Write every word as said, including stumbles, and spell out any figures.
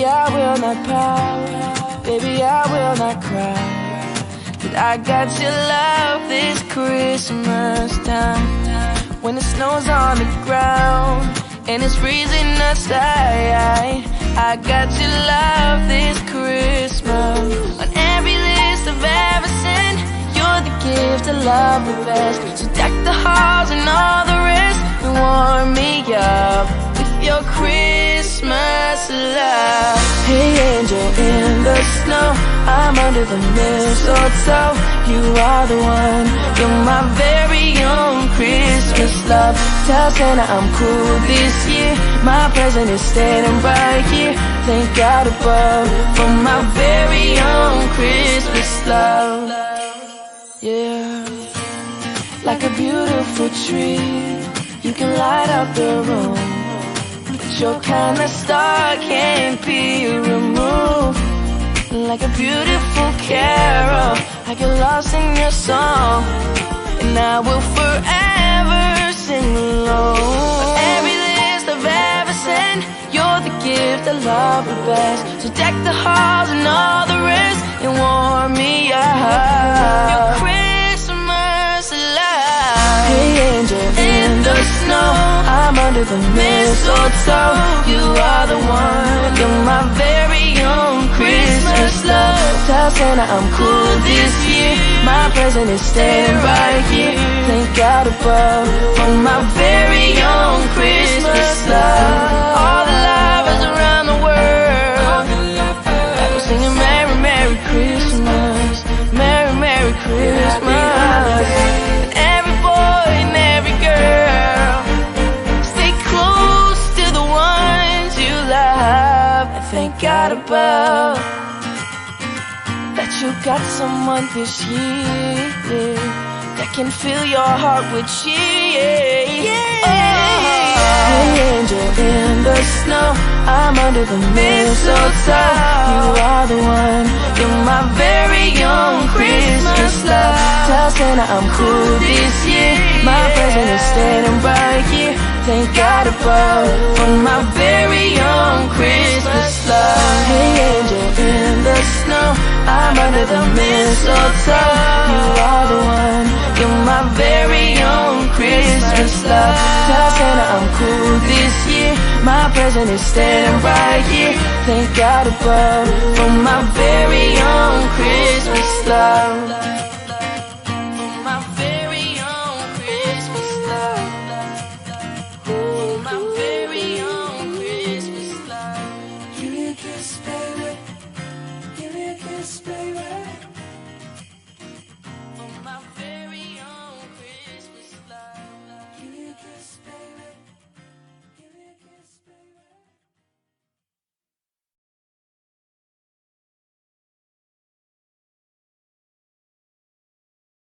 Baby, I will not pout. Baby, I will not cry. But I got your love this Christmas time. When the snow's on the ground and it's freezing outside, I got your love this Christmas. On every list I've ever sent, you're the gift I love the best. So deck the halls and all the rest and warm me up with your Christmas love. Hey angel in the snow, I'm under the mistletoe. You are the one, you're my very own Christmas love. Tell Santa I'm cool this year, my present is standing right here. Thank God above for my very own Christmas love. Yeah, like a beautiful tree, you can light up the room, but your kind of star can't be removed. Like a beautiful carol, I get lost in your song, and I will forever sing along. Every list I've ever sent, you're the gift I love the best. So deck the halls and all the rest and warm me up. Your Christmas love. Hey angel in the snow, I'm under the mistletoe. You are the one, you're my very own Christmas love. Tell Santa I'm cool this year, my present is staying right here. Thank God above for my very own Christmas love. All the lovers around the world, we're singing Merry, Merry Christmas, Merry, Merry Christmas. And every boy and every girl, stay close to the ones you love. And thank God above that you got someone this year that can fill your heart with cheer. Yeah. Oh. Hey angel in the snow, I'm under the mistletoe. You are the one, you're my very own Christmas love. Tell Santa I'm cool this year, my present is standing right here. Thank God above for my very own Christmas love. Hey angel in the snow, I'm under the mistletoe. You are the one, you're my very own Christmas love. Tell Santa I'm cool this year, my present is standing right here. Thank God above for my very own Christmas love.